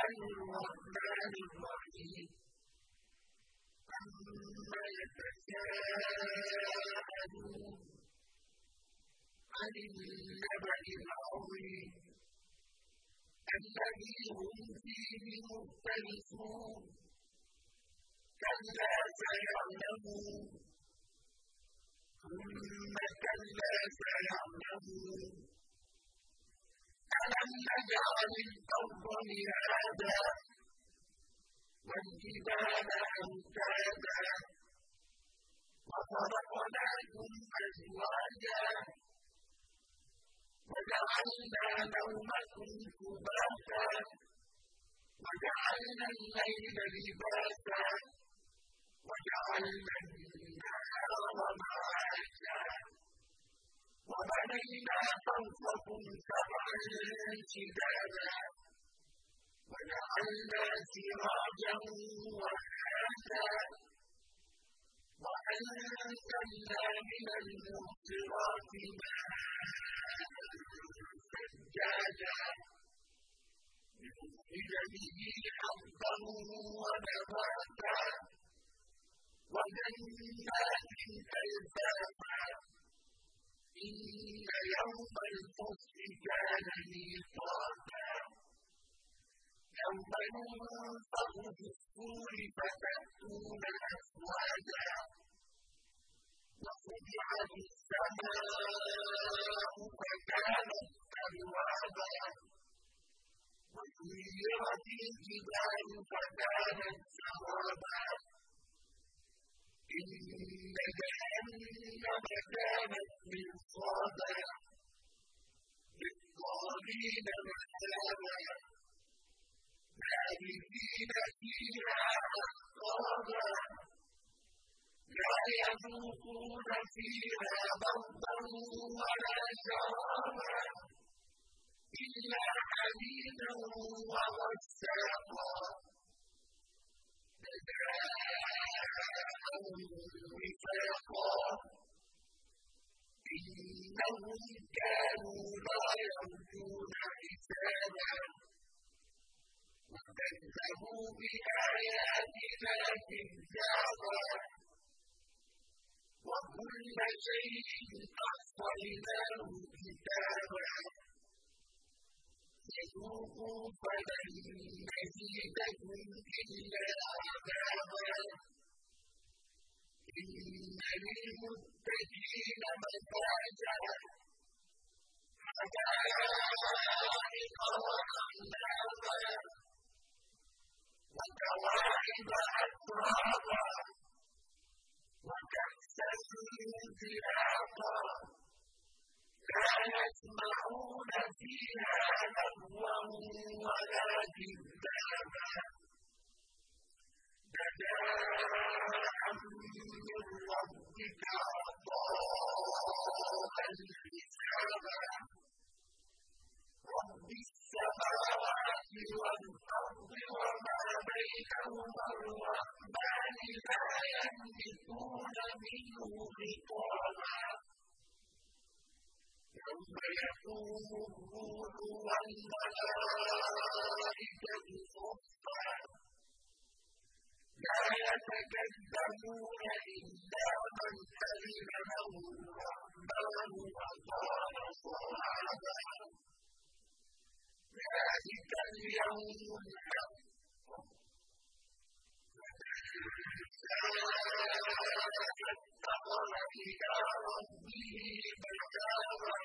الرحمن الرحيم عما يتساءلون عن النبأ العظيم الذي هم فيه مختلفون كلا سيعلمون ثم كلا سيعلمون ألم نجعل الأرض مهادا والجبال أوتادا وخلقناكم أزواجا وجعلنا نومكم سباتا وجعلنا الليل لباسا وجعلنا النهار معاشا وبنينا فوقكم سبعا شدادا وجعلنا سراجا وهاجا وأنزلنا من المعصرات ماء ثجاجا لنخرج به حبا ونباتا وجنات ألفافا إن يوم الفصل كان ميقاتا يوم ينفخ في الصور فتأتون أفواجا وفتحت السماء فكانت أبوابا وسيرت الجبال فكانت سرابا إن جهنم كانت مرصادا للطاغين مآبا لابثين فيها أحقابا لا يذوقون فيها بردا ولا شرابا إلا حميما وغساقا جزاء وفاقا إنهم كانوا لا يرجون حسابا وكذبوا بآياتنا كذابا وكل شيء أحصيناه كتابا فذوقوا فلن نزيدكم إلا عذابا إن للمتقين مفازا حدائق وأعنابا وكواعب أترابا وكأسا دهاقا لا يسمعون فيها لغوا ولا كذابا جزاء من ربك عطاء حسابا رب السماوات والأرض وما بينهما الرحمن لا يملكون منه خطابا يوم يقوم الروح والملائكة صفا لا يتكلمون إلا من أذن له الرحمن وقال صوابا ذلك اليوم الحق فاتقن إلى ربه متابا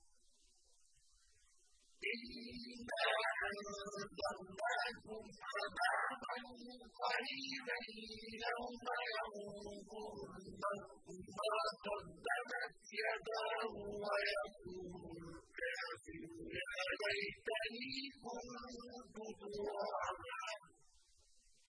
إنا أنذرناكم عذابا قريبا يوم ينظر المرء ما قدمت يداه ويقول